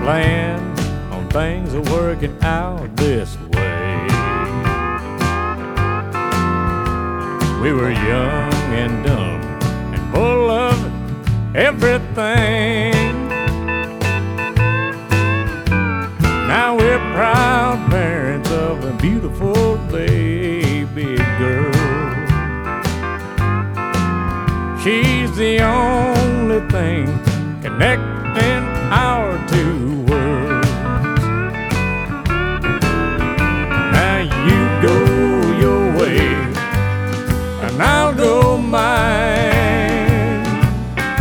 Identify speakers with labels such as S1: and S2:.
S1: planned on things are working out this way. We were young and dumb and full of everything. Now we're proud parents of a beautiful baby girl. She's the only thing connecting our two